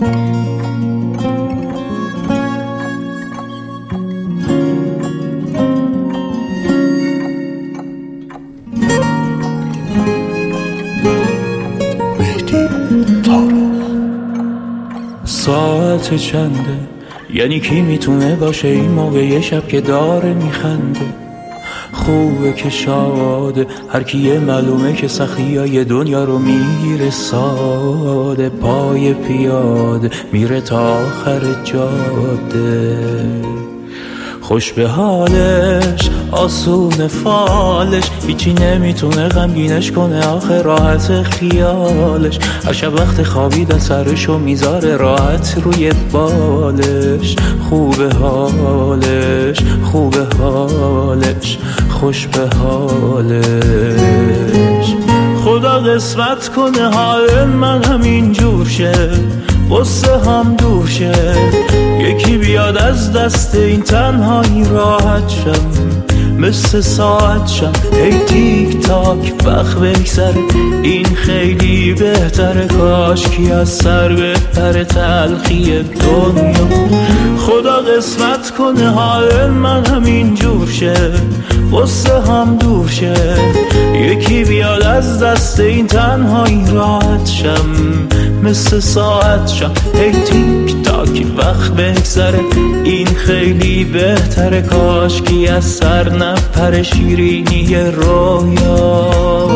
ساعت چنده؟ یعنی کی میتونه باشه این موقع یه شب که داره میخنده؟ خوبه که شاده، هر کیه معلومه که سختی های دنیا رو میگیره ساده. پای پیاده میره تا آخر جاده، خوش به حالش، آسون فالش، هیچی نمیتونه غمگینش کنه آخه راحت خیالش. هر شب وقت خوابیدن سرشو میذاره راحت روی بالش. خوبه حالش، خوبه حالش، خوش به حالش. خدا قسمت کنه حال من همین جور شه، غصه هم دور شه، یکی بیاد از دست این تنهایی راحت شم، مثل ساعت شم هی تیک تاک وقت بگذره. این خیلی بهتره، کاشکی از سر بهتره تلخی دنیا. خدا قسمت کنه حال من همین جور شه، غصه هم دور شه، یکی بیاد از دست این تنهایی راحت شم، مثل ساعت شم هی تیک تاک وقت بگذره. این خیلی بهتره، کاشکی از سر نپره شیرینی رویا.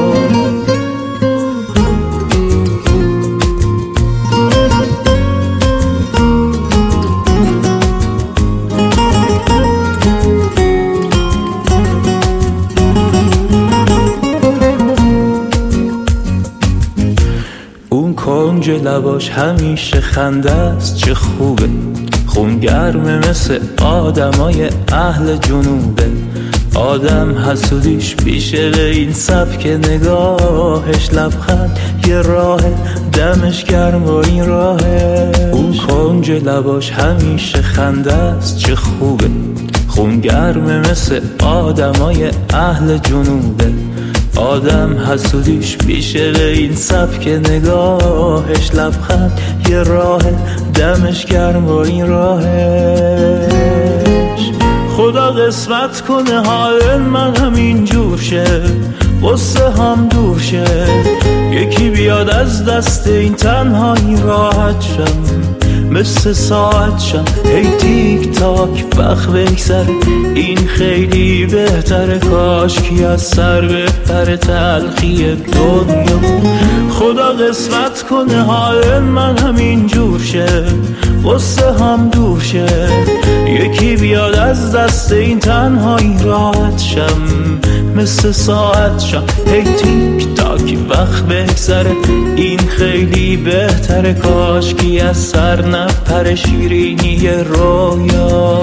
کنج لباش همیشه خنده است، چه خوبه، خون گرمه مثل آدمای اهل جنوبه. آدم حسودیش بیشه به این سبک نگاهش، لبخند یه راه دمش گرم و این راهه. اون کنج لباش همیشه خنده است، چه خوبه، خون گرمه مثل آدمای اهل جنوبه. آدم حسودیش بیشه به این سبک نگاهش، لبخند یه راه دمش گرم و این راهش. خدا قسمت کنه حال من همین جور شه، غصه هم دور شه، یکی بیاد از دست این تنهایی راحت شم، مثل ساعت شم هی تیک تاک وقت بگذره. این خیلی بهتره، کاشکی از سر بهتره تلخی دنیا. خدا قسمت کنه حال من همین جور شه، غصه هم دور شه، یکی بیاد از دست این تنهایی راحت شم، مثل ساعت شم هی تیک تاک وقت بگذره. این خیلی بهتره، کاشکی از سر نپره شیرینی رویا.